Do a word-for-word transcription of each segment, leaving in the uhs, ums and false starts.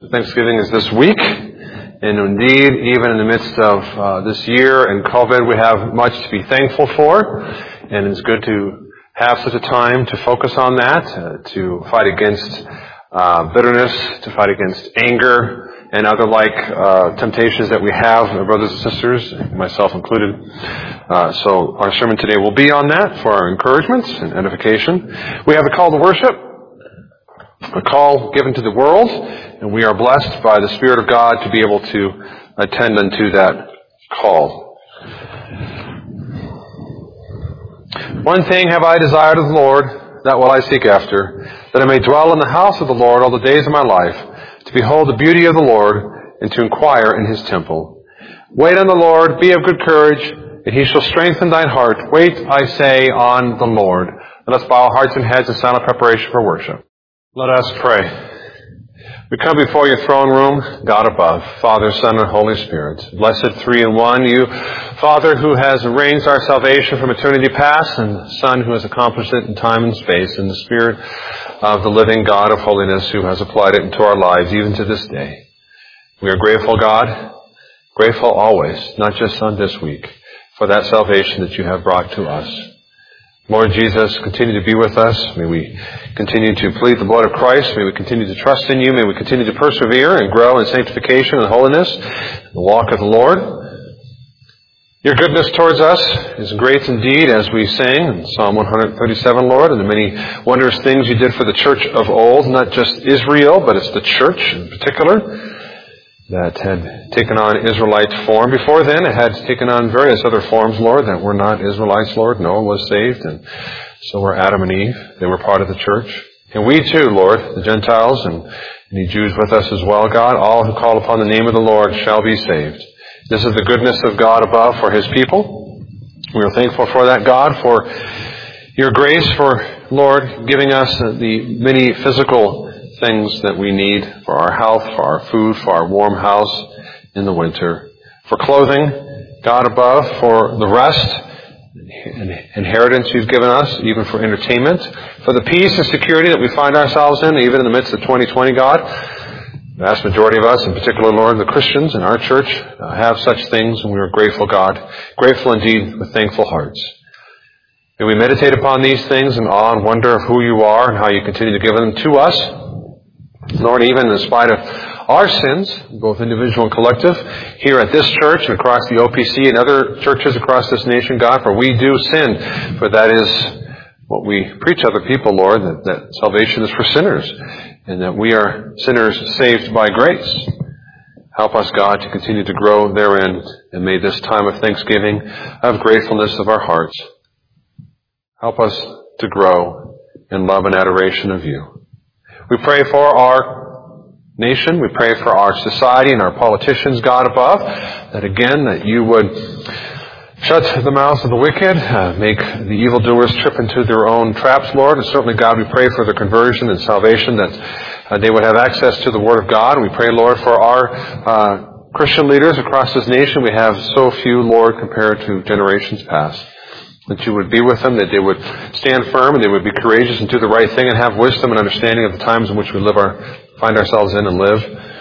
Thanksgiving is this week, and indeed, even in the midst of uh, this year and COVID, we have much to be thankful for, and it's good to have such a time to focus on that, uh, to fight against uh, bitterness, to fight against anger, and other like uh, temptations that we have, uh, brothers and sisters, myself included. Uh, so our sermon today will be on that for our encouragement and edification. We have a call to worship, a call given to the world, and we are blessed by the Spirit of God to be able to attend unto that call. One thing have I desired of the Lord, that will I seek after, that I may dwell in the house of the Lord all the days of my life, to behold the beauty of the Lord, and to inquire in his temple. Wait on the Lord, be of good courage, and he shall strengthen thine heart. Wait, I say, on the Lord. Let us bow our hearts and heads in silent preparation for worship. Let us pray. We come before your throne room, God above, Father, Son, and Holy Spirit. Blessed three in one, you, Father, who has arranged our salvation from eternity past, and the Son who has accomplished it in time and space, and the Spirit of the living God of holiness who has applied it into our lives even to this day. We are grateful, God, grateful always, not just on this week, for that salvation that you have brought to us. Lord Jesus, continue to be with us. May we continue to plead the blood of Christ. May we continue to trust in you. May we continue to persevere and grow in sanctification and holiness, the walk of the Lord. Your goodness towards us is great indeed, as we sang in Psalm one thirty-seven, Lord, and the many wondrous things you did for the church of old, not just Israel, but it's the church in particular that had taken on Israelite form. Before then, it had taken on various other forms, Lord, that were not Israelites, Lord. Noah was saved, and so were Adam and Eve. They were part of the church. And we too, Lord, the Gentiles and any Jews with us as well, God, all who call upon the name of the Lord shall be saved. This is the goodness of God above for his people. We are thankful for that, God, for your grace, for, Lord, giving us the many physical things that we need for our health, for our food, for our warm house in the winter, for clothing, God above, for the rest and inheritance you've given us, even for entertainment, for the peace and security that we find ourselves in, even in the midst of twenty twenty, God. The vast majority of us, in particular, Lord, the Christians in our church, uh, have such things, and we are grateful, God, grateful indeed with thankful hearts. May we meditate upon these things in awe and wonder of who you are and how you continue to give them to us. Lord, even in spite of our sins, both individual and collective, here at this church and across the O P C and other churches across this nation, God, for we do sin, for that is what we preach other people, Lord, that, that salvation is for sinners, and that we are sinners saved by grace. Help us, God, to continue to grow therein, and may this time of thanksgiving have gratefulness of our hearts. Help us to grow in love and adoration of you. We pray for our nation. We pray for our society and our politicians, God above, that again, that you would shut the mouths of the wicked, uh, make the evildoers trip into their own traps, Lord. And certainly, God, we pray for their conversion and salvation, that uh, they would have access to the Word of God. And we pray, Lord, for our uh, Christian leaders across this nation. We have so few, Lord, compared to generations past. That you would be with them, that they would stand firm, and they would be courageous and do the right thing and have wisdom and understanding of the times in which we live our, find ourselves in and live.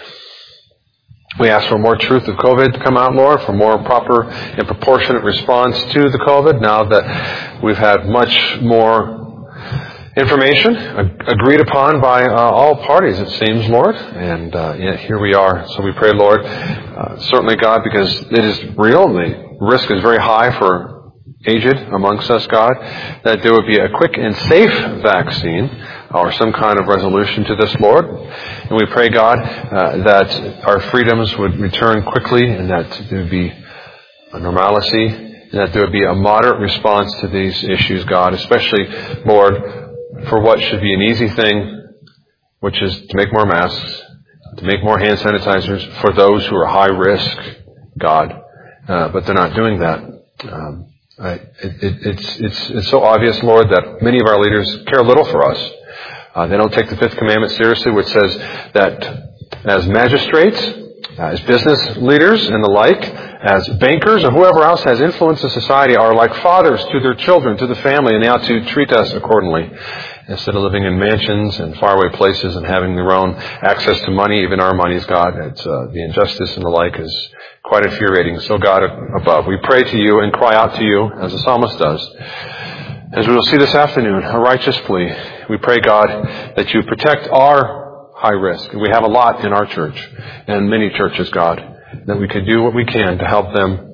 We ask for more truth of COVID to come out, Lord, for more proper and proportionate response to the COVID, now that we've had much more information agreed upon by uh, all parties, it seems, Lord. And uh, yet here we are. So we pray, Lord, uh, certainly, God, because it is real, the risk is very high for aged amongst us, God, that there would be a quick and safe vaccine or some kind of resolution to this, Lord. And we pray, God, uh, that our freedoms would return quickly, and that there would be a normalcy, and that there would be a moderate response to these issues, God, especially, Lord, for what should be an easy thing, which is to make more masks, to make more hand sanitizers for those who are high risk, God. Uh, but they're not doing that. Um, I, it, it, it's, it's, it's so obvious, Lord, that many of our leaders care little for us. Uh, they don't take the fifth commandment seriously, which says that as magistrates, as business leaders and the like, as bankers, or whoever else has influence in society, are like fathers to their children, to the family, and they ought to treat us accordingly. Instead of living in mansions and faraway places and having their own access to money, even our money's God, it's, uh, the injustice and the like is quite infuriating. So God above, we pray to you and cry out to you, as the psalmist does. As we will see this afternoon, a righteous plea. We pray, God, that you protect our high risk. We have a lot in our church and many churches, God, that we could do what we can to help them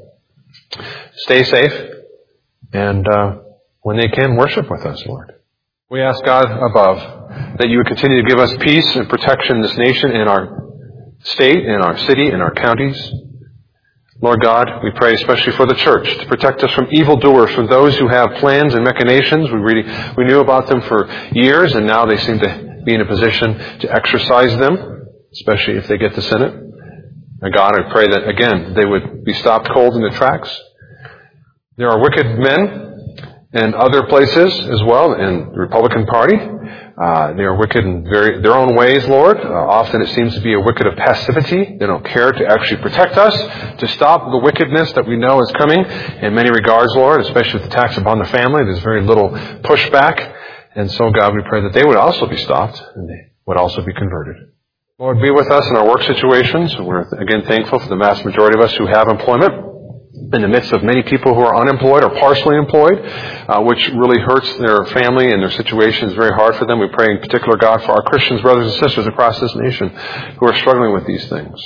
stay safe and uh, when they can, worship with us, Lord. We ask, God, above, that you would continue to give us peace and protection in this nation, in our state, in our city, in our counties. Lord God, we pray especially for the church to protect us from evildoers, from those who have plans and machinations. We really, we knew about them for years, and now they seem to be in a position to exercise them, especially if they get the Senate. And God, I pray that, again, they would be stopped cold in their tracks. There are wicked men and other places as well in the Republican Party. Uh, they are wicked in very, their own ways, Lord. Uh, often it seems to be a wicked of passivity. They don't care to actually protect us, to stop the wickedness that we know is coming in many regards, Lord, especially with the tax upon the family. There's very little pushback. And so, God, we pray that they would also be stopped and they would also be converted. Lord, be with us in our work situations. We're, again, thankful for the vast majority of us who have employment, in the midst of many people who are unemployed or partially employed, uh, which really hurts their family and their situation is very hard for them. We pray in particular, God, for our Christians, brothers and sisters across this nation who are struggling with these things.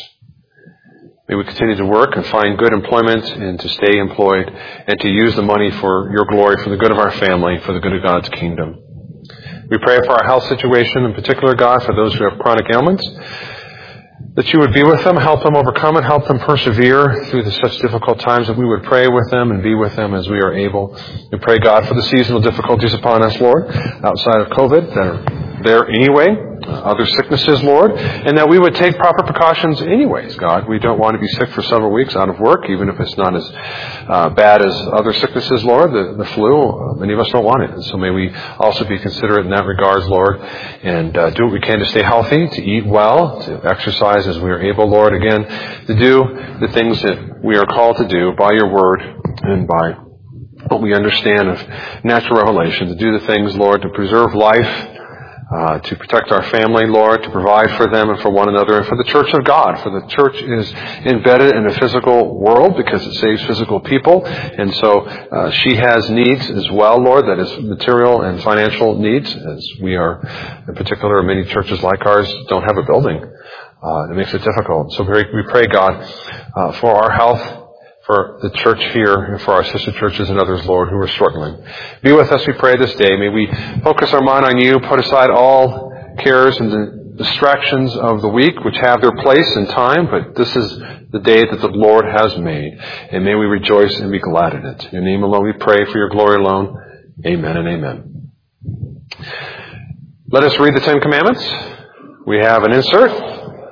May we continue to work and find good employment and to stay employed and to use the money for your glory, for the good of our family, for the good of God's kingdom. We pray for our health situation, in particular, God, for those who have chronic ailments, that you would be with them, help them overcome it, help them persevere through the such difficult times, that we would pray with them and be with them as we are able. We pray, God, for the seasonal difficulties upon us, Lord, outside of COVID, that are there anyway, uh, other sicknesses, Lord, and that we would take proper precautions anyways, God. We don't want to be sick for several weeks out of work, even if it's not as uh, bad as other sicknesses, Lord, the, the flu. Uh, many of us don't want it. And so may we also be considerate in that regards, Lord, and uh, do what we can to stay healthy, to eat well, to exercise as we are able, Lord, again, to do the things that we are called to do by your word and by what we understand of natural revelation, to do the things, Lord, to preserve life, Uh, to protect our family, Lord, to provide for them and for one another, and for the church of God. For the church is embedded in a physical world because it saves physical people. And so uh, she has needs as well, Lord, that is material and financial needs, as we are, in particular, many churches like ours don't have a building. Uh, it makes it difficult. So we pray, God, uh, for our health, for the church here, and for our sister churches and others, Lord, who are struggling. Be with us, we pray, this day. May we focus our mind on you, put aside all cares and the distractions of the week, which have their place and time, but this is the day that the Lord has made, and may we rejoice and be glad in it. In your name alone we pray, for your glory alone. Amen and amen. Let us read the Ten Commandments. We have an insert.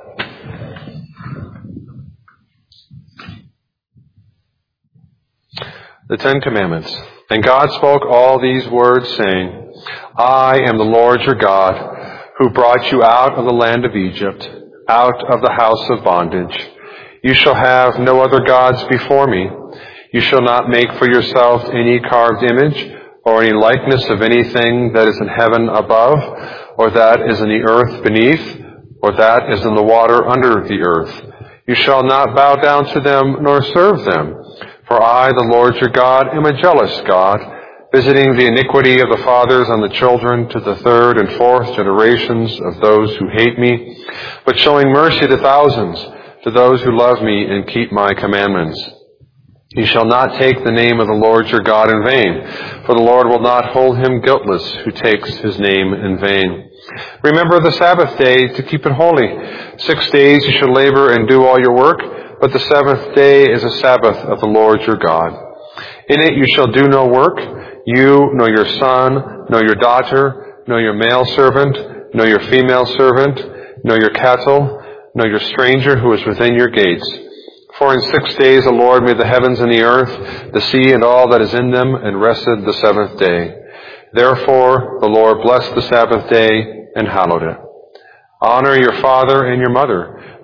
The Ten Commandments. And God spoke all these words, saying, I am the Lord your God, who brought you out of the land of Egypt, out of the house of bondage. You shall have no other gods before me. You shall not make for yourself any carved image, or any likeness of anything that is in heaven above, or that is in the earth beneath, or that is in the water under the earth. You shall not bow down to them, nor serve them. For I, the Lord your God, am a jealous God, visiting the iniquity of the fathers on the children to the third and fourth generations of those who hate me, but showing mercy to thousands, to those who love me and keep my commandments. You shall not take the name of the Lord your God in vain, for the Lord will not hold him guiltless who takes his name in vain. Remember the Sabbath day to keep it holy. Six days you shall labor and do all your work, but the seventh day is a Sabbath of the Lord your God. In it you shall do no work, you, nor your son, nor your daughter, nor your male servant, nor your female servant, nor your cattle, nor your stranger who is within your gates. For in six days the Lord made the heavens and the earth, the sea and all that is in them, and rested the seventh day. Therefore the Lord blessed the Sabbath day and hallowed it. Honor your father and your mother,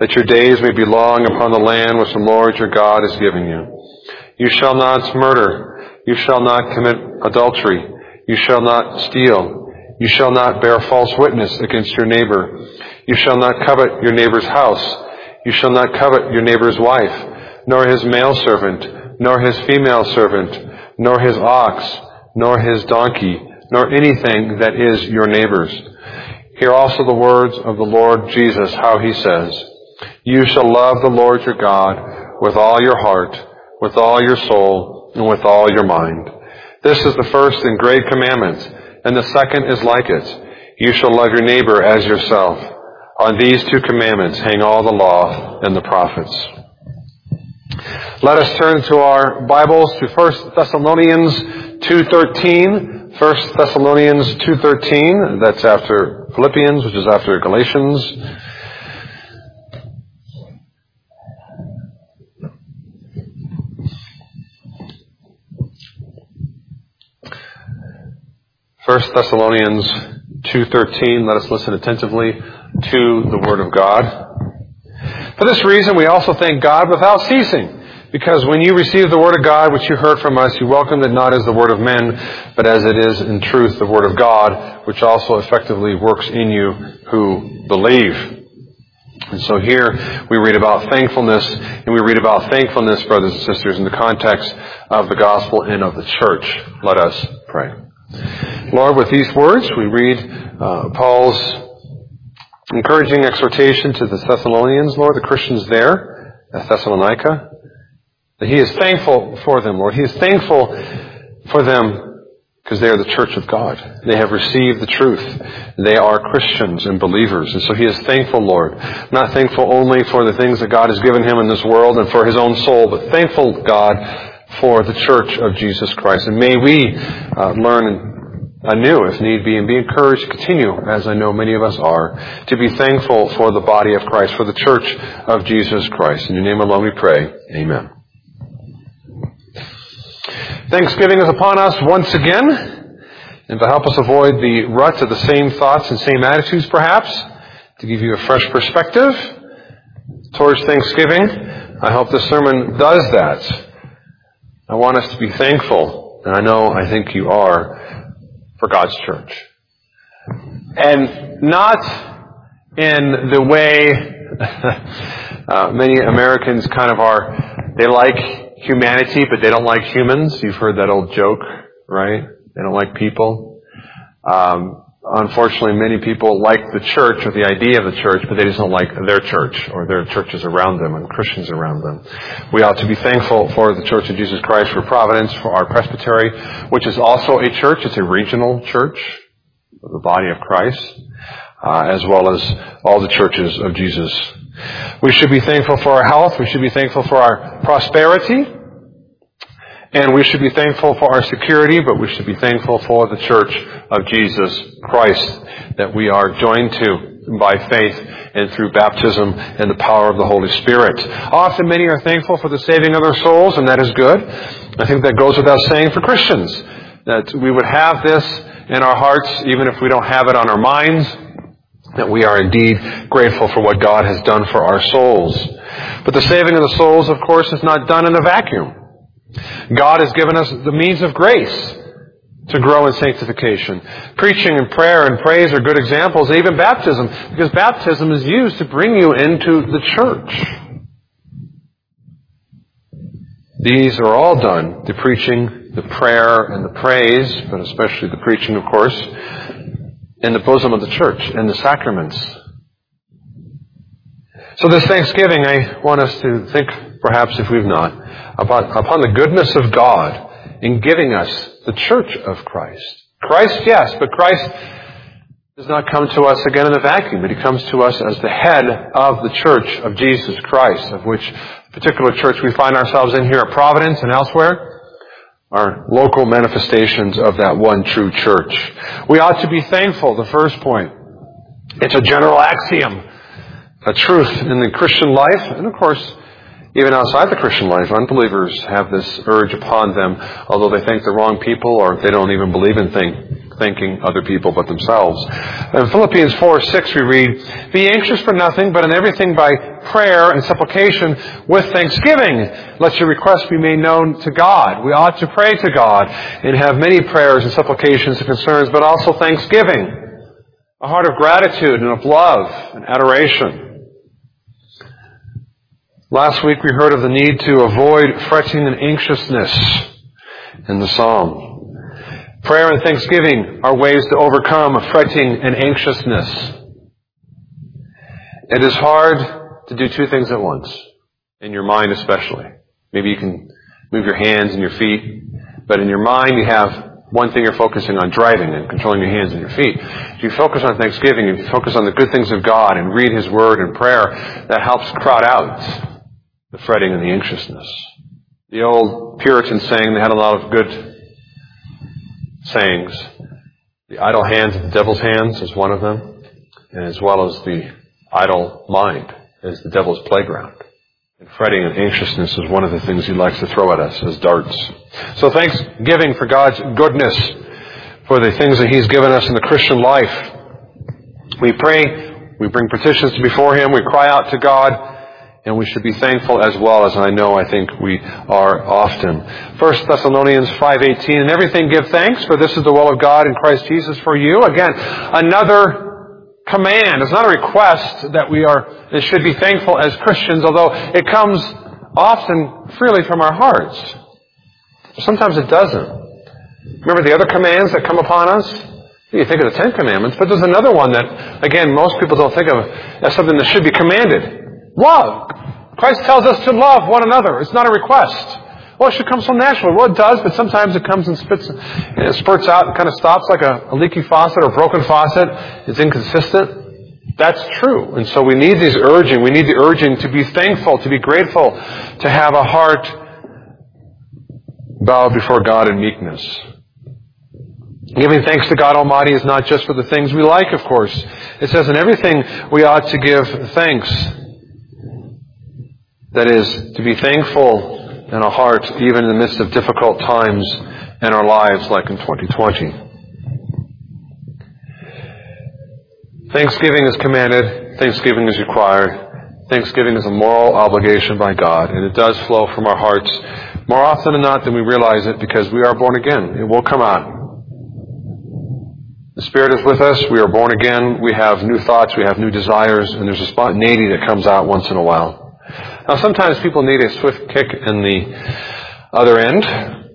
that your days may be long upon the land which the Lord your God is giving you. You shall not murder. You shall not commit adultery. You shall not steal. You shall not bear false witness against your neighbor. You shall not covet your neighbor's house. You shall not covet your neighbor's wife, nor his male servant, nor his female servant, nor his ox, nor his donkey, nor anything that is your neighbor's. Hear also the words of the Lord Jesus, how he says, You shall love the Lord your God with all your heart, with all your soul, and with all your mind. This is the first and great commandment, and the second is like it. You shall love your neighbor as yourself. On these two commandments hang all the law and the prophets. Let us turn to our Bibles to First Thessalonians two thirteen. First Thessalonians two thirteen. That's after Philippians, which is after Galatians. First Thessalonians two thirteen. Let us listen attentively to the Word of God. For this reason, we also thank God without ceasing, because when you received the Word of God, which you heard from us, you welcomed it not as the word of men, but as it is in truth the Word of God, which also effectively works in you who believe. And so here we read about thankfulness, and we read about thankfulness, brothers and sisters, in the context of the gospel and of the church. Let us pray. Lord, with these words, we read uh, Paul's encouraging exhortation to the Thessalonians, Lord, the Christians there at Thessalonica, that he is thankful for them, Lord. He is thankful for them because they are the church of God. They have received the truth. They are Christians and believers. And so he is thankful, Lord. Not thankful only for the things that God has given him in this world and for his own soul, but thankful, God, for the church of Jesus Christ. And may we uh, learn anew, if need be, and be encouraged to continue, as I know many of us are, to be thankful for the body of Christ, for the church of Jesus Christ. In your name alone we pray. Amen. Thanksgiving is upon us once again, and to help us avoid the rut of the same thoughts and same attitudes, perhaps, to give you a fresh perspective towards Thanksgiving, I hope this sermon does that. I want us to be thankful, and I know, I think you are, for God's church. And not in the way uh, many Americans kind of are. They like humanity, but they don't like humans. You've heard that old joke, right? They don't like people. Um, unfortunately, many people like the church or the idea of the church, but they just don't like their church or their churches around them and Christians around them. We ought to be thankful for the Church of Jesus Christ, for Providence, for our presbytery, which is also a church. It's a regional church of the body of Christ, uh, as well as all the churches of Jesus. We should be thankful for our health. We should be thankful for our prosperity. And we should be thankful for our security, but we should be thankful for the church of Jesus Christ that we are joined to by faith and through baptism and the power of the Holy Spirit. Often many are thankful for the saving of their souls, and that is good. I think that goes without saying for Christians, that we would have this in our hearts, even if we don't have it on our minds, that we are indeed grateful for what God has done for our souls. But the saving of the souls, of course, is not done in a vacuum. God has given us the means of grace to grow in sanctification. Preaching and prayer and praise are good examples, and even baptism, because baptism is used to bring you into the church. These are all done, the preaching, the prayer, and the praise, but especially the preaching, of course, in the bosom of the church and the sacraments. So this Thanksgiving, I want us to think, perhaps if we've not, about, upon the goodness of God in giving us the church of Christ. Christ, yes, but Christ does not come to us again in a vacuum, but He comes to us as the head of the church of Jesus Christ, of which particular church we find ourselves in here at Providence and elsewhere are local manifestations of that one true church. We ought to be thankful, the first point. It's a general axiom, a truth in the Christian life, and of course, even outside the Christian life, unbelievers have this urge upon them, although they think the wrong people or they don't even believe in thing, thanking other people but themselves. In Philippians four six we read, "Be anxious for nothing, but in everything by prayer and supplication with thanksgiving, let your requests be made known to God." We ought to pray to God and have many prayers and supplications and concerns, but also thanksgiving. A heart of gratitude and of love and adoration. Last week we heard of the need to avoid fretting and anxiousness in the psalm. Prayer and thanksgiving are ways to overcome fretting and anxiousness. It is hard to do two things at once, in your mind especially. Maybe you can move your hands and your feet, but in your mind you have one thing you're focusing on, driving and controlling your hands and your feet. If you focus on thanksgiving, if you focus on the good things of God and read His Word and prayer, that helps crowd out the fretting and the anxiousness. The old Puritan saying, they had a lot of good sayings. The idle hands of the devil's hands is one of them, and as well as the idle mind is the devil's playground. And fretting and anxiousness is one of the things he likes to throw at us as darts. So thanksgiving for God's goodness, for the things that He's given us in the Christian life. We pray, we bring petitions before Him, we cry out to God, and we should be thankful as well, as I know I think we are often. First Thessalonians five eighteen, "In everything give thanks, for this is the will of God in Christ Jesus for you." Again, another command. It's not a request that we are and should be thankful as Christians, although it comes often freely from our hearts. Sometimes it doesn't. Remember the other commands that come upon us? You think of the Ten Commandments, but there's another one that, again, most people don't think of as something that should be commanded. Love. Christ tells us to love one another. It's not a request. Well, it should come so naturally. Well, it does, but sometimes it comes and spits, and it spurts out and kind of stops like a, a leaky faucet or a broken faucet. It's inconsistent. That's true. And so we need these urging. We need the urging to be thankful, to be grateful, to have a heart bowed before God in meekness. Giving thanks to God Almighty is not just for the things we like, of course. It says in everything we ought to give thanks. That is, to be thankful in our heart, even in the midst of difficult times in our lives, like in twenty twenty. Thanksgiving is commanded. Thanksgiving is required. Thanksgiving is a moral obligation by God, and it does flow from our hearts more often than not than we realize it, because we are born again. It will come out. The Spirit is with us. We are born again. We have new thoughts. We have new desires, and there's a spontaneity that comes out once in a while. Now, sometimes people need a swift kick in the other end.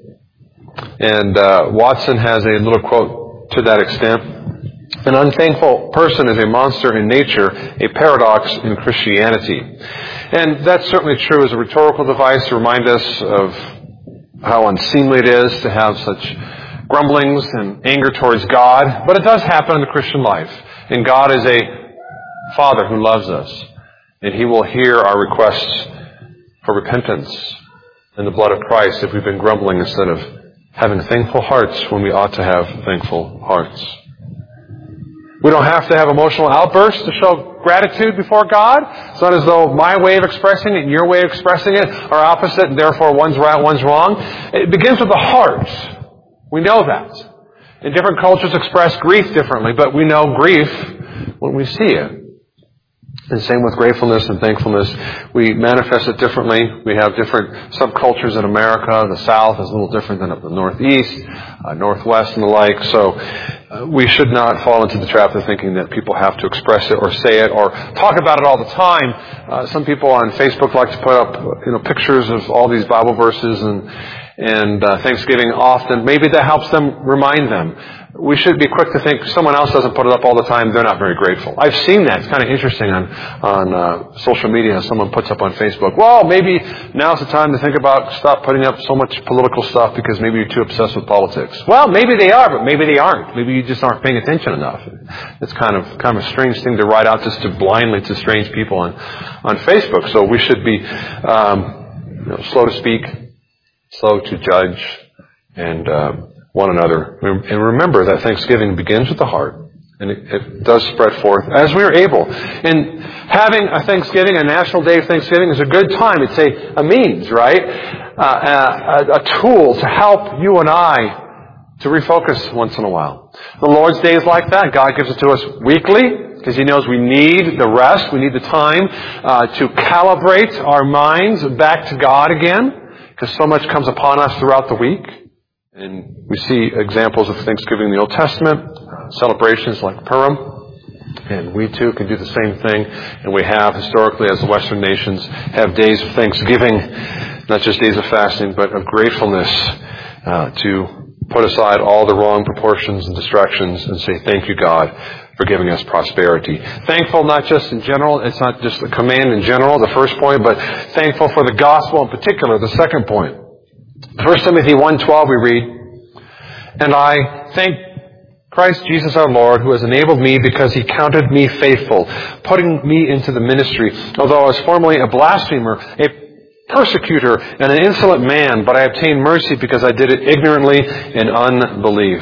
And uh, Watson has a little quote to that extent. "An unthankful person is a monster in nature, a paradox in Christianity." And that's certainly true as a rhetorical device to remind us of how unseemly it is to have such grumblings and anger towards God. But it does happen in the Christian life. And God is a Father who loves us. And He will hear our requests for repentance in the blood of Christ if we've been grumbling instead of having thankful hearts when we ought to have thankful hearts. We don't have to have emotional outbursts to show gratitude before God. It's not as though my way of expressing it and your way of expressing it are opposite and therefore one's right, one's wrong. It begins with the heart. We know that. And different cultures express grief differently, but we know grief when we see it. And same with gratefulness and thankfulness. We manifest it differently. We have different subcultures in America. The South is a little different than up the Northeast, uh, Northwest and the like. So uh, we should not fall into the trap of thinking that people have to express it or say it or talk about it all the time. Uh, some people on Facebook like to put up, you know, pictures of all these Bible verses and and uh, Thanksgiving often. Maybe that helps them remind them. We should be quick to think someone else doesn't put it up all the time, they're not very grateful. I've seen that. It's kind of interesting on on uh, social media. Someone puts up on Facebook, well, maybe now's the time to think about stop putting up so much political stuff because maybe you're too obsessed with politics. Well, maybe they are, but maybe they aren't. Maybe you just aren't paying attention enough. It's kind of kind of a strange thing to write out just to blindly to strange people on, on Facebook. So we should be um, you know, slow to speak, slow to judge, and uh, one another. And remember that Thanksgiving begins with the heart, and it, it does spread forth as we are able. And having a Thanksgiving, a national day of Thanksgiving, is a good time. It's a, a means, right? Uh, a, a tool to help you and I to refocus once in a while. The Lord's Day is like that. God gives it to us weekly because He knows we need the rest. We need the time uh, to calibrate our minds back to God again because so much comes upon us throughout the week. And we see examples of Thanksgiving in the Old Testament, celebrations like Purim. And we too can do the same thing. And we have historically, as the Western nations, have days of Thanksgiving, not just days of fasting, but of gratefulness uh, to put aside all the wrong proportions and distractions and say, thank you, God, for giving us prosperity. Thankful not just in general, it's not just a command in general, the first point, but thankful for the gospel in particular, the second point. First Timothy one twelve we read, and I thank Christ Jesus our Lord, who has enabled me because He counted me faithful, putting me into the ministry, although I was formerly a blasphemer, a persecutor, and an insolent man, but I obtained mercy because I did it ignorantly in unbelief.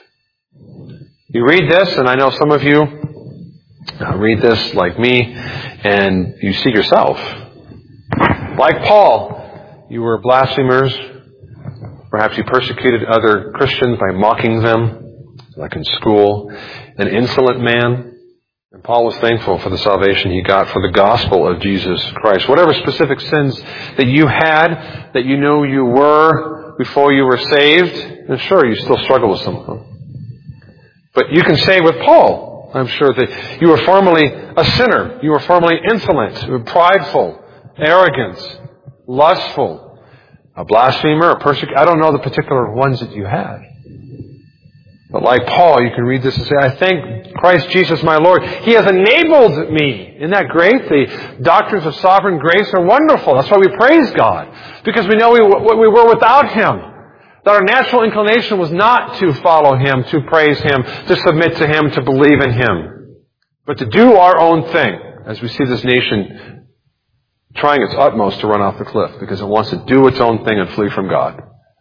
You read this, and I know some of you read this like me, and you see yourself. Like Paul, you were blasphemers. Perhaps you persecuted other Christians by mocking them, like in school. An insolent man. And Paul was thankful for the salvation he got for the gospel of Jesus Christ. Whatever specific sins that you had, that you know you were before you were saved, and sure, you still struggle with some of them. But you can say with Paul, I'm sure, that you were formerly a sinner. You were formerly insolent, prideful, arrogant, lustful, a blasphemer, a persecutor. I don't know the particular ones that you had. But like Paul, you can read this and say, I thank Christ Jesus my Lord. He has enabled me. Isn't that great? The doctrines of sovereign grace are wonderful. That's why we praise God. Because we know we, we were without Him. That our natural inclination was not to follow Him, to praise Him, to submit to Him, to believe in Him. But to do our own thing, as we see this nation trying its utmost to run off the cliff because it wants to do its own thing and flee from God.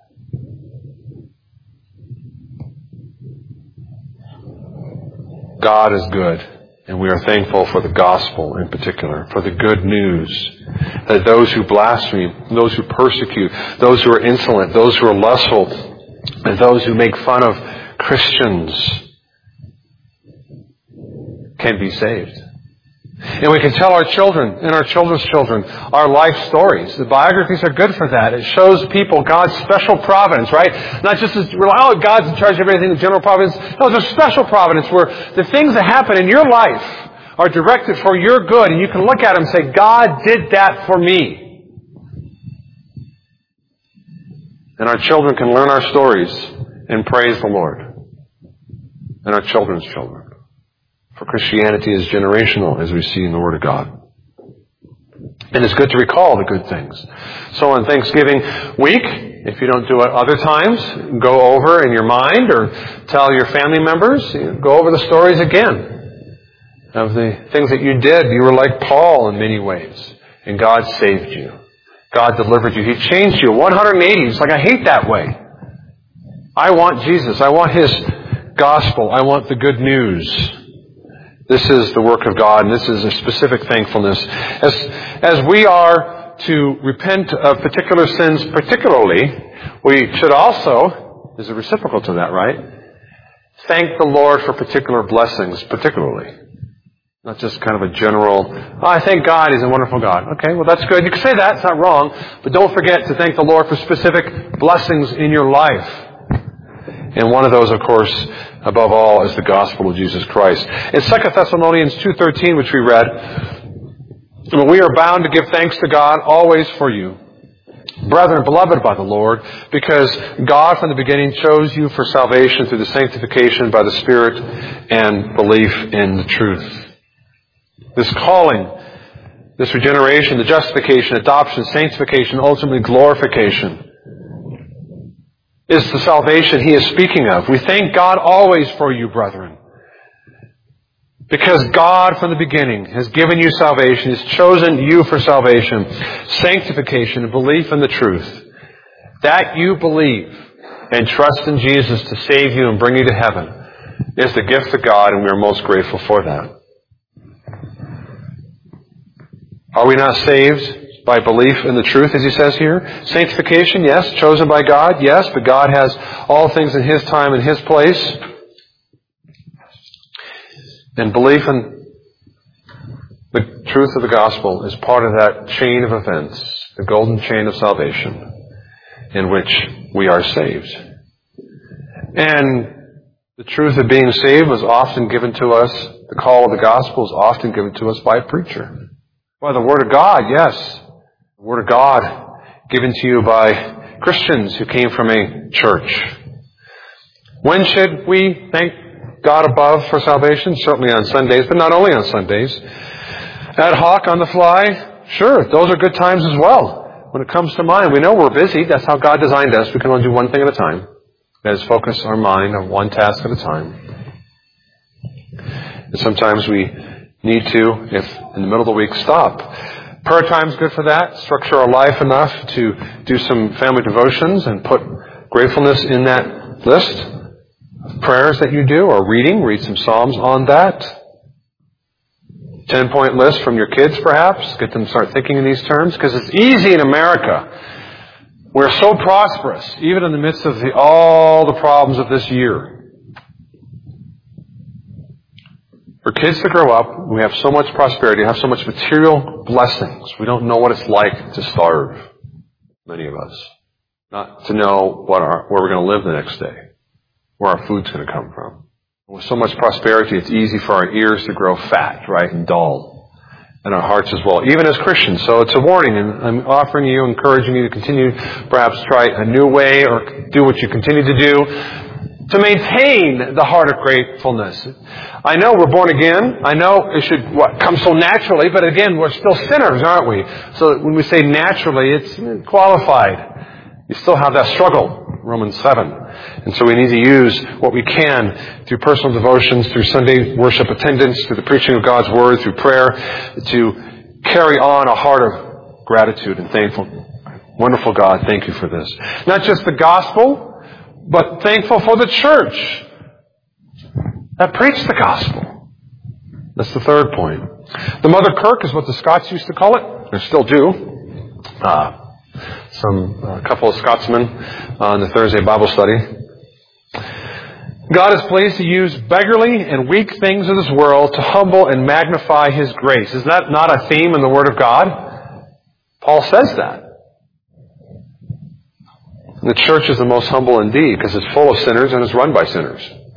God is good, and we are thankful for the gospel in particular, for the good news that those who blaspheme, those who persecute, those who are insolent, those who are lustful, and those who make fun of Christians can be saved. And we can tell our children and our children's children our life stories. The biographies are good for that. It shows people God's special providence, right? Not just as, oh, God's in charge of everything, the general providence. No, there's special providence where the things that happen in your life are directed for your good. And you can look at them and say, God did that for me. And our children can learn our stories and praise the Lord. And our children's children. For Christianity is generational, as we see in the Word of God. And it's good to recall the good things. So on Thanksgiving week, if you don't do it other times, go over in your mind or tell your family members, go over the stories again of the things that you did. You were like Paul in many ways. And God saved you. God delivered you. He changed you one hundred eighty. It's like, I hate that way. I want Jesus. I want His gospel. I want the good news. This is the work of God, and this is a specific thankfulness. As, as we are to repent of particular sins particularly, we should also, there's a reciprocal to that, right? Thank the Lord for particular blessings particularly. Not just kind of a general, oh, I thank God, He's a wonderful God. Okay, well that's good. You can say that, it's not wrong. But don't forget to thank the Lord for specific blessings in your life. And one of those, of course, above all, is the gospel of Jesus Christ. In Second Thessalonians two thirteen, which we read, we are bound to give thanks to God always for you, brethren, beloved by the Lord, because God from the beginning chose you for salvation through the sanctification by the Spirit and belief in the truth. This calling, this regeneration, the justification, adoption, sanctification, ultimately glorification, is the salvation He is speaking of. We thank God always for you, brethren. Because God from the beginning has given you salvation, has chosen you for salvation, sanctification, and belief in the truth. That you believe and trust in Jesus to save you and bring you to heaven is the gift of God, and we are most grateful for that. Are we not saved by belief in the truth, as he says here. Sanctification, yes. Chosen by God, yes. But God has all things in His time and His place. And belief in the truth of the gospel is part of that chain of events, the golden chain of salvation, in which we are saved. And the truth of being saved was often given to us, the call of the gospel is often given to us by a preacher. By the Word of God, yes. The Word of God given to you by Christians who came from a church. When should we thank God above for salvation? Certainly on Sundays, but not only on Sundays. Ad hoc, on the fly, sure, those are good times as well. When it comes to mind, we know we're busy. That's how God designed us. We can only do one thing at a time. That is, focus our mind on one task at a time. And sometimes we need to, if in the middle of the week, stop. Prayer time's good for that. Structure our life enough to do some family devotions and put gratefulness in that list of prayers that you do, or reading. Read some Psalms on that. Ten-point list from your kids, perhaps. Get them to start thinking in these terms. Because it's easy in America. We're so prosperous, even in the midst of the, all the problems of this year. For kids to grow up, we have so much prosperity, have so much material blessings. We don't know what it's like to starve, many of us. Not to know what our, where we're going to live the next day, where our food's going to come from. With so much prosperity, it's easy for our ears to grow fat, right, and dull, and our hearts as well, even as Christians. So it's a warning, and I'm offering you, encouraging you to continue, perhaps try a new way, or do what you continue to do, to maintain the heart of gratefulness. I know we're born again. I know it should what, come so naturally, but again, we're still sinners, aren't we? So when we say naturally, it's qualified. You still have that struggle, Romans seven. And so we need to use what we can through personal devotions, through Sunday worship attendance, through the preaching of God's Word, through prayer, to carry on a heart of gratitude and thankful. Wonderful God, thank you for this. Not just the gospel, but thankful for the church that preached the gospel. That's the third point. The Mother Kirk is what the Scots used to call it. They still do. Uh, some a uh, couple of Scotsmen on the Thursday Bible study. God is pleased to use beggarly and weak things of this world to humble and magnify His grace. Is that not a theme in the Word of God? Paul says that. The church is the most humble indeed, because it's full of sinners and it's run by sinners.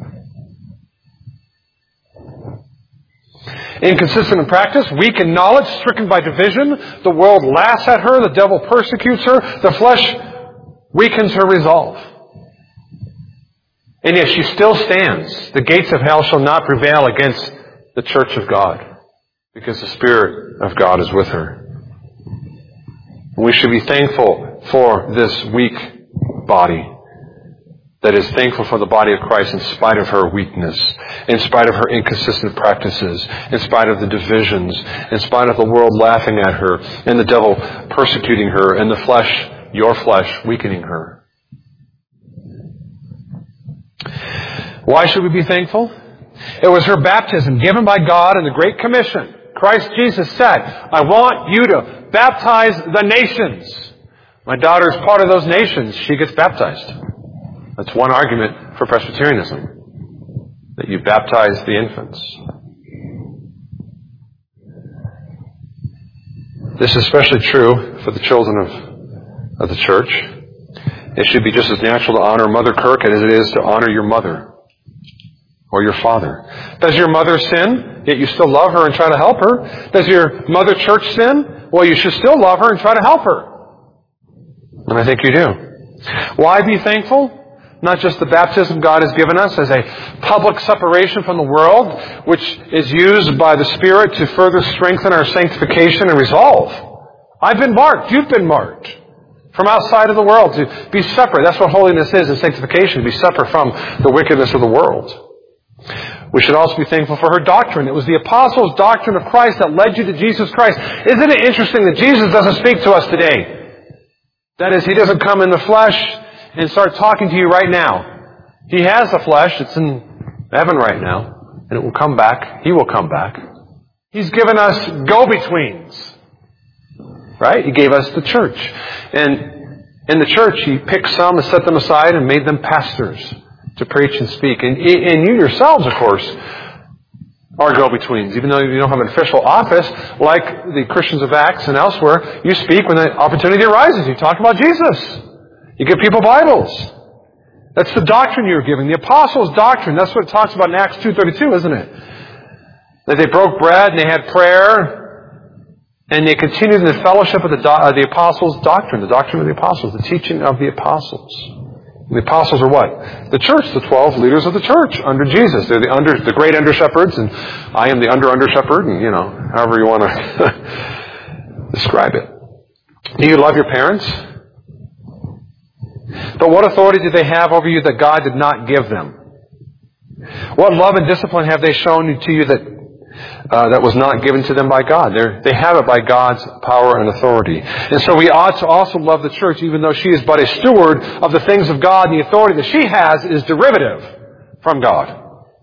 Inconsistent in practice, weak in knowledge, stricken by division. The world laughs at her, the devil persecutes her, the flesh weakens her resolve. And yet she still stands. The gates of hell shall not prevail against the church of God, because the Spirit of God is with her. We should be thankful for this weak body that is thankful for the body of Christ in spite of her weakness, in spite of her inconsistent practices, in spite of the divisions, in spite of the world laughing at her, and the devil persecuting her, and the flesh, your flesh, weakening her. Why should we be thankful? It was her baptism given by God in the Great Commission. Christ Jesus said, I want you to baptize the nations. My daughter is part of those nations. She gets baptized. That's one argument for Presbyterianism, that you baptize the infants. This is especially true for the children of, of the church. It should be just as natural to honor Mother Kirk as it is to honor your mother or your father. Does your mother sin, yet you still love her and try to help her? Does your mother church sin? Well, you should still love her and try to help her. And I think you do. Why be thankful? Not just the baptism God has given us as a public separation from the world, which is used by the Spirit to further strengthen our sanctification and resolve. I've been marked. You've been marked. From outside of the world, to be separate. That's what holiness is in sanctification, to be separate from the wickedness of the world. We should also be thankful for her doctrine. It was the apostles' doctrine of Christ that led you to Jesus Christ. Isn't it interesting that Jesus doesn't speak to us today? That is, He doesn't come in the flesh and start talking to you right now. He has the flesh. It's in heaven right now. And it will come back. He will come back. He's given us go-betweens. Right? He gave us the church. And in the church, He picked some and set them aside and made them pastors to preach and speak. And, and you yourselves, of course, are go-betweens. Even though you don't have an official office, like the Christians of Acts and elsewhere, you speak when the opportunity arises. You talk about Jesus. You give people Bibles. That's the doctrine you're giving. The apostles' doctrine. That's what it talks about in Acts two thirty-two, isn't it? That they broke bread and they had prayer and they continued in the fellowship of the, do- uh, the apostles' doctrine, the doctrine of the apostles, the teaching of the apostles. And the apostles are what? The church, the twelve leaders of the church under Jesus. They're the under, the great under shepherds, and I am the under under shepherd, and you know, however you want to describe it. Do you love your parents? But what authority do they have over you that God did not give them? What love and discipline have they shown to you that uh, that was not given to them by God? They're, they have it by God's power and authority. And so we ought to also love the church, even though she is but a steward of the things of God. The authority that she has is derivative from God.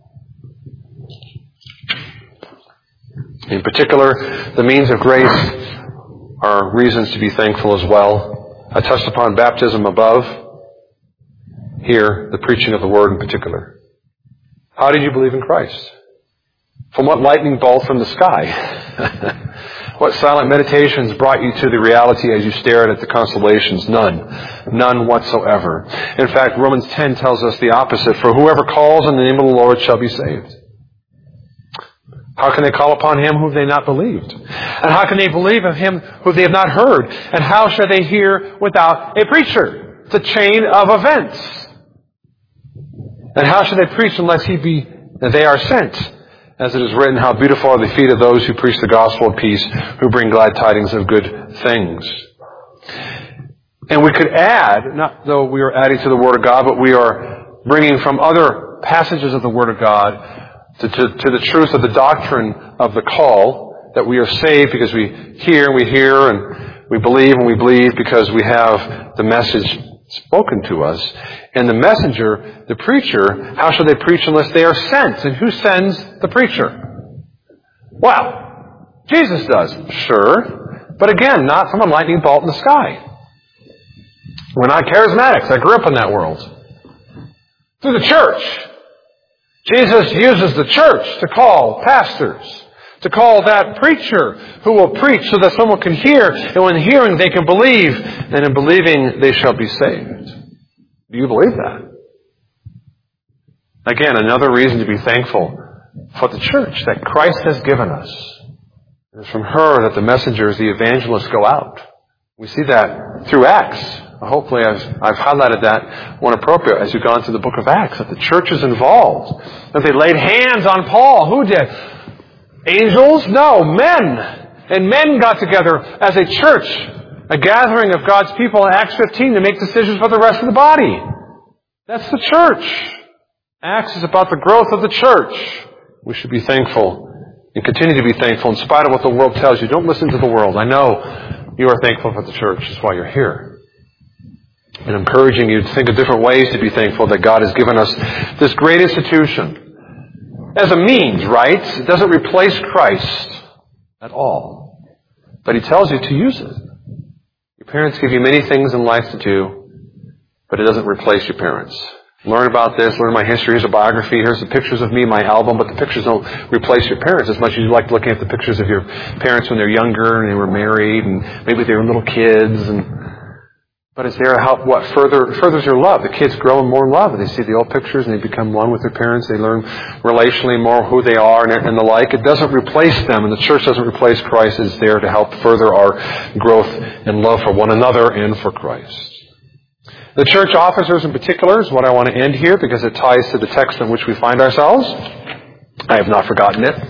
In particular, the means of grace are reasons to be thankful as well. I touched upon baptism above. Here, the preaching of the Word in particular. How did you believe in Christ? From what lightning bolt from the sky? What silent meditations brought you to the reality as you stared at the constellations? None. None whatsoever. In fact, Romans ten tells us the opposite. For whoever calls on the name of the Lord shall be saved. How can they call upon Him whom they have not believed? And how can they believe of Him who they have not heard? And how shall they hear without a preacher? It's a chain of events. And how shall they preach unless He be, they are sent? As it is written, how beautiful are the feet of those who preach the gospel of peace, who bring glad tidings of good things. And we could add, not though we are adding to the Word of God, but we are bringing from other passages of the Word of God to, to, to the truth of the doctrine of the call, that we are saved because we hear and we hear, and we believe and we believe because we have the message spoken to us. And the messenger, the preacher, how shall they preach unless they are sent? And who sends the preacher? Well, Jesus does, sure. But again, not from a lightning bolt in the sky. We're not charismatics. I grew up in that world. Through the church. Jesus uses the church to call pastors, to call that preacher who will preach so that someone can hear, and when hearing they can believe, and in believing they shall be saved. Do you believe that? Again, another reason to be thankful for the church that Christ has given us. It's from her that the messengers, the evangelists, go out. We see that through Acts. Hopefully I've, I've highlighted that when appropriate as you've gone through the book of Acts, that the church is involved. That they laid hands on Paul. Who did? Angels? No, men. And men got together as a church, a gathering of God's people in Acts fifteen to make decisions for the rest of the body. That's the church. Acts is about the growth of the church. We should be thankful and continue to be thankful in spite of what the world tells you. Don't listen to the world. I know you are thankful for the church. That's why you're here. And encouraging you to think of different ways to be thankful that God has given us this great institution. As a means, right? It doesn't replace Christ at all. But He tells you to use it. Your parents give you many things in life to do, but it doesn't replace your parents. Learn about this, learn my history, here's a biography, here's the pictures of me, my album, but the pictures don't replace your parents as much as you like looking at the pictures of your parents when they're younger and they were married and maybe they were little kids. And But it's there to help what further furthers your love. The kids grow more in love. They see the old pictures and they become one with their parents. They learn relationally more who they are and, and the like. It doesn't replace them, and the church doesn't replace Christ. It's there to help further our growth and love for one another and for Christ. The church officers in particular is what I want to end here because it ties to the text in which we find ourselves. I have not forgotten it.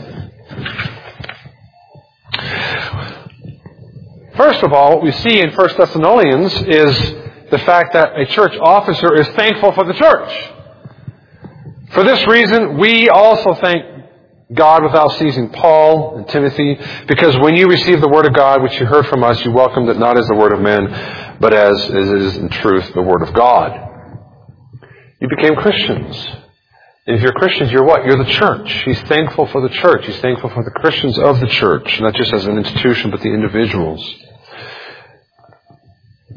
First of all, what we see in First Thessalonians is the fact that a church officer is thankful for the church. For this reason, we also thank God without ceasing Paul and Timothy, because when you received the Word of God, which you heard from us, you welcomed it not as the Word of men, but as, as it is in truth the Word of God. You became Christians. And if you're Christians, you're what? You're the church. He's thankful for the church. He's thankful for the Christians of the church, not just as an institution, but the individuals.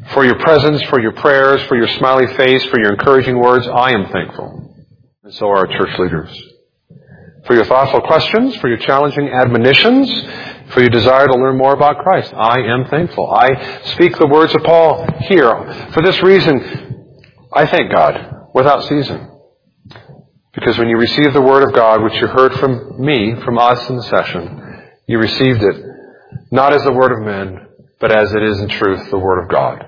For your presence, for your prayers, for your smiley face, for your encouraging words, I am thankful. And so are our church leaders. For your thoughtful questions, for your challenging admonitions, for your desire to learn more about Christ, I am thankful. I speak the words of Paul here. For this reason, I thank God without ceasing. Because when you received the Word of God, which you heard from me, from us in the session, you received it not as the Word of men, but as it is in truth the Word of God.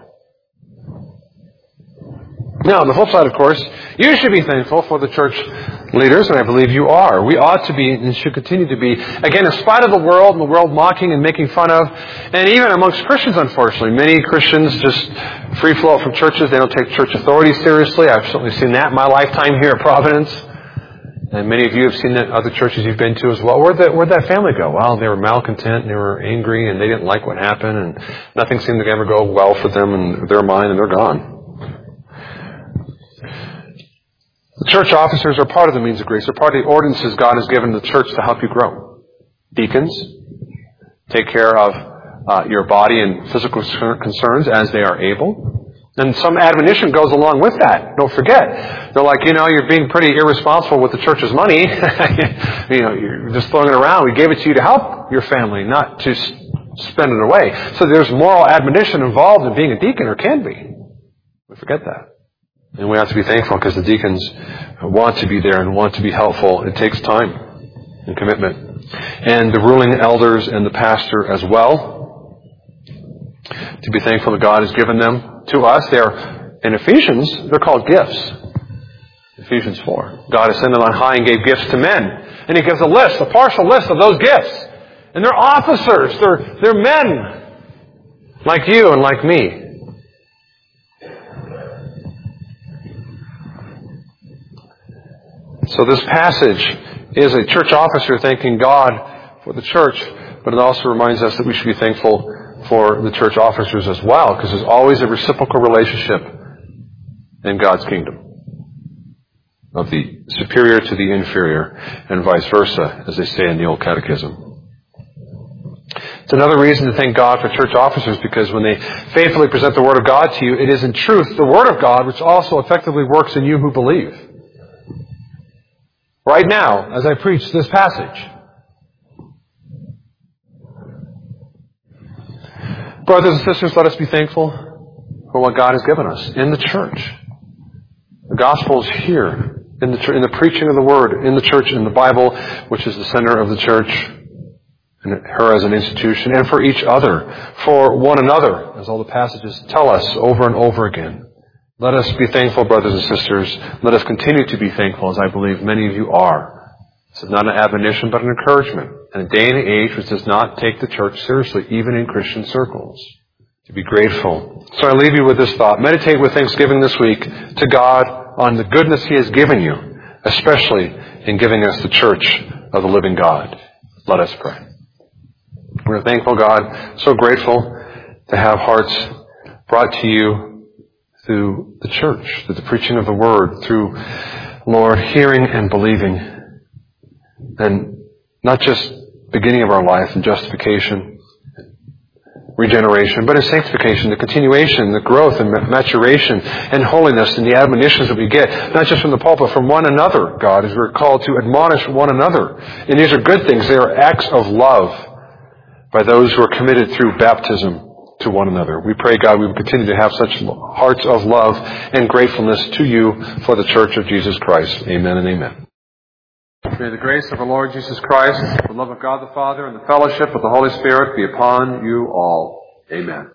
Now, on the flip side, of course, you should be thankful for the church leaders, and I believe you are. We ought to be and should continue to be. Again, in spite of the world and the world mocking and making fun of, and even amongst Christians, unfortunately. Many Christians just free float from churches. They don't take church authority seriously. I've certainly seen that in my lifetime here at Providence. And many of you have seen that in other churches you've been to as well. Where'd that, where'd that family go? Well, they were malcontent and they were angry and they didn't like what happened and nothing seemed to ever go well for them in their mind and they're gone. The church officers are part of the means of grace. They're part of the ordinances God has given the church to help you grow. Deacons take care of uh, your body and physical concerns as they are able. And some admonition goes along with that. Don't forget. They're like, you know, you're being pretty irresponsible with the church's money. You know, you're just throwing it around. We gave it to you to help your family, not to spend it away. So there's moral admonition involved in being a deacon, or can be. We forget that. And we have to be thankful because the deacons want to be there and want to be helpful. It takes time and commitment. And the ruling elders and the pastor as well. To be thankful that God has given them to us. They are, in Ephesians, they're called gifts. Ephesians four. God ascended on high and gave gifts to men. And He gives a list, a partial list of those gifts. And they're officers. They're, they're men. Like you and like me. So this passage is a church officer thanking God for the church, but it also reminds us that we should be thankful for the church officers as well, because there's always a reciprocal relationship in God's kingdom of the superior to the inferior and vice versa, as they say in the Old Catechism. It's another reason to thank God for church officers, because when they faithfully present the Word of God to you, it is in truth the Word of God which also effectively works in you who believe. Right now, as I preach this passage. Brothers and sisters, let us be thankful for what God has given us in the church. The gospel is here, in the, in the preaching of the Word, in the church, in the Bible, which is the center of the church, and her as an institution, and for each other, for one another, as all the passages tell us over and over again. Let us be thankful, brothers and sisters. Let us continue to be thankful, as I believe many of you are. This is not an admonition, but an encouragement. In a day and age which does not take the church seriously, even in Christian circles, to be grateful. So I leave you with this thought. Meditate with thanksgiving this week to God on the goodness He has given you, especially in giving us the church of the living God. Let us pray. We're thankful, God, so grateful to have hearts brought to you through the church, through the preaching of the Word, through, Lord, hearing and believing. And not just beginning of our life and justification, regeneration, but in sanctification, the continuation, the growth and maturation and holiness and the admonitions that we get, not just from the pulpit, from one another, God, as we're called to admonish one another. And these are good things. They are acts of love by those who are committed through baptism to one another. We pray, God, we will continue to have such hearts of love and gratefulness to you for the church of Jesus Christ. Amen and amen. May the grace of our Lord Jesus Christ, the love of God the Father, and the fellowship of the Holy Spirit be upon you all. Amen.